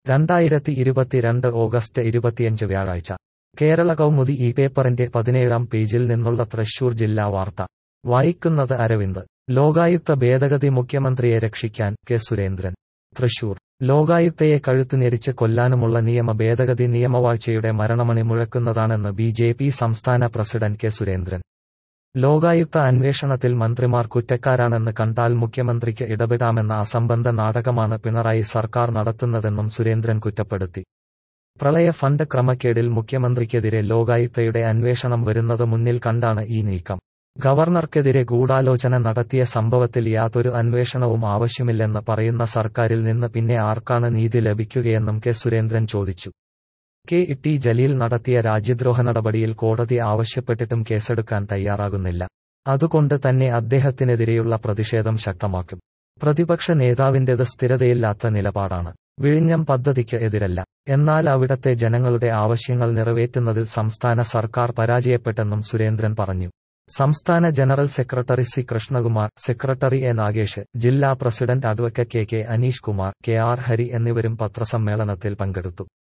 2022 August 25 വ്യാഴാഴ്ച കേരള കൗമുദി ഈ പേപ്പറിന്റെ 17-ാം പേജിൽ നിന്നുള്ള തൃശൂർ ജില്ലാ വാർത്ത വായിക്കുന്നത് അരവിന്ദ്. ലോകായുക്ത ഭേദഗതി മുഖ്യമന്ത്രിയെ രക്ഷിക്കാൻ കെ സുരേന്ദ്രൻ. തൃശൂർ ലോകായുക്തയെ കഴുത്തുഞെരിച്ച് കൊല്ലാനുമുള്ള നിയമ ഭേദഗതി നിയമവാഴ്ചയുടെ മരണമണി മുഴക്കുന്നതാണെന്ന് ബി.ജെ.പി. സംസ്ഥാന പ്രസിഡന്റ് കെ സുരേന്ദ്രൻ. ലോകായുക്ത അന്വേഷണത്തിൽ മന്ത്രിമാർ കുറ്റക്കാരാണെന്ന് കണ്ടാൽ മുഖ്യമന്ത്രിക്ക് ഇടപെടാമെന്ന അസംബന്ധ നാടകമാണ് പിണറായി സർക്കാർ നടത്തുന്നതെന്നും സുരേന്ദ്രൻ കുറ്റപ്പെടുത്തി. പ്രളയ ഫണ്ട് ക്രമക്കേടിൽ മുഖ്യമന്ത്രിക്കെതിരെ ലോകായുക്തയുടെ അന്വേഷണം വരുന്നത് മുന്നിൽ കണ്ടാണ് ഈ നീക്കം. ഗവർണർക്കെതിരെ ഗൂഢാലോചന നടത്തിയ സംഭവത്തിൽ യാതൊരു അന്വേഷണവും ആവശ്യമില്ലെന്ന് പറയുന്ന സർക്കാരിൽ നിന്ന് പിന്നെ ആർക്കാണ് നീതി ലഭിക്കുകയെന്നും കെ സുരേന്ദ്രൻ ചോദിച്ചു. കെ.ടി. ജലീൽ നടത്തിയ രാജ്യദ്രോഹ നടപടിയിൽ കോടതി ആവശ്യപ്പെട്ടിട്ടും കേസെടുക്കാൻ തയ്യാറാകുന്നില്ല. അതുകൊണ്ട് തന്നെ അദ്ദേഹത്തിനെതിരെയുള്ള പ്രതിഷേധം ശക്തമാക്കും. പ്രതിപക്ഷ നേതാവിന്റേത് സ്ഥിരതയില്ലാത്ത നിലപാടാണ്. വിഴിഞ്ഞം പദ്ധതിക്ക് എതിരല്ല, എന്നാൽ അവിടത്തെ ജനങ്ങളുടെ ആവശ്യങ്ങൾ നിറവേറ്റുന്നതിൽ സംസ്ഥാന സർക്കാർ പരാജയപ്പെട്ടെന്നും സുരേന്ദ്രൻ പറഞ്ഞു. സംസ്ഥാന general secretary C Krishnakumar, secretary A Nagesh, ജില്ലാ president adv K Aneesh Kumar, K R Hari എന്നിവരും പത്രസമ്മേളനത്തിൽ പങ്കെടുത്തു.